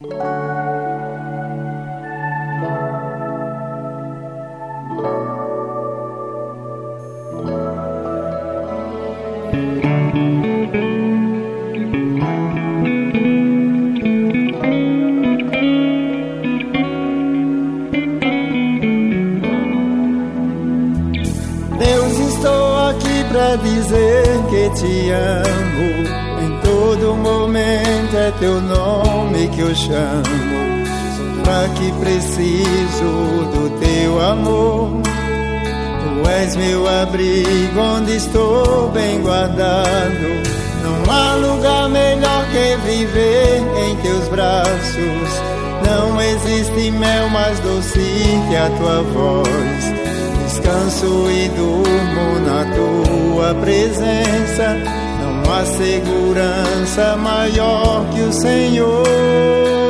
Deus, estou aqui pra dizer que te amo. Em todo momento é teu nome que eu chamo. Sou fraco e preciso do teu amor. Tu és meu abrigo onde estou bem guardado. Não há lugar melhor que viver em teus braços. Não existe mel mais doce que a tua voz. Descanso e durmo na tua presença. Não há segurança maior que o Senhor.